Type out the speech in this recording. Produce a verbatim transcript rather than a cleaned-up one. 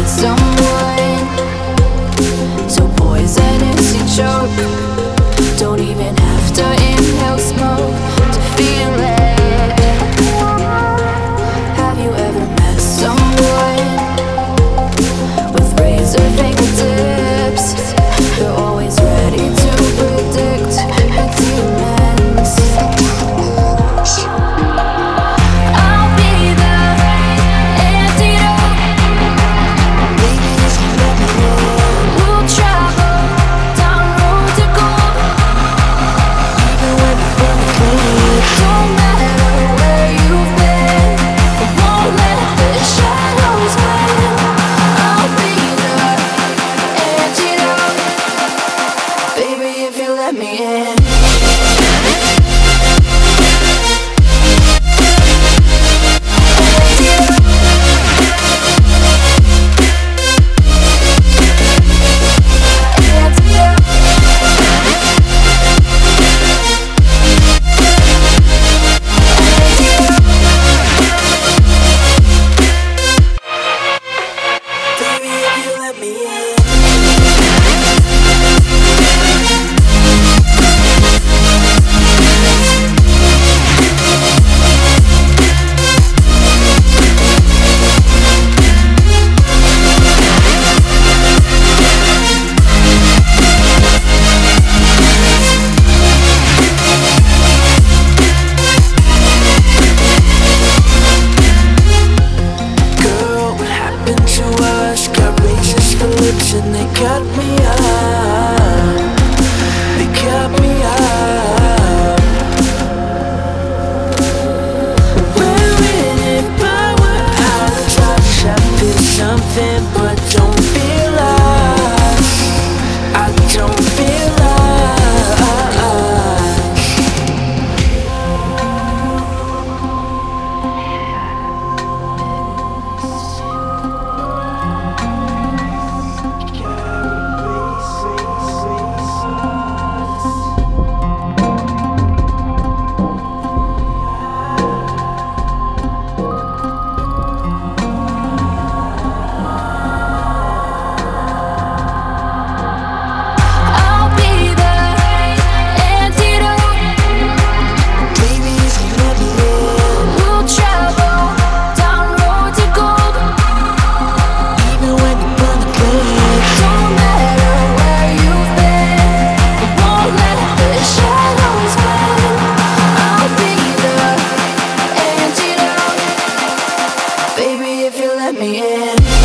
someone so poisonous you choke. Don't even have to inhale smoke to feel it. Have you ever met someone with razor fingertips? They're always ready to predict your demons. I'll be the antidote. Baby, if you let me in, we'll travel down road to gold. Even when you burn the clean, don't matter where you've been, I won't let the shadows win. I'll be the antidote. Baby, if you let me in. Baby, if you let me in. Girl, what happened to us? Got razors for lips and they cut me up. They cut me up. We're in it, but we're out of touch. I feel something, but don't feel us. I don't feel us. I'll be the antidote. Baby, if you let me in, we'll travel down road to gold. Even when you burn the clean, don't matter where you've been, I won't let the shadows win. I'll be the antidote. Baby, if you let me in.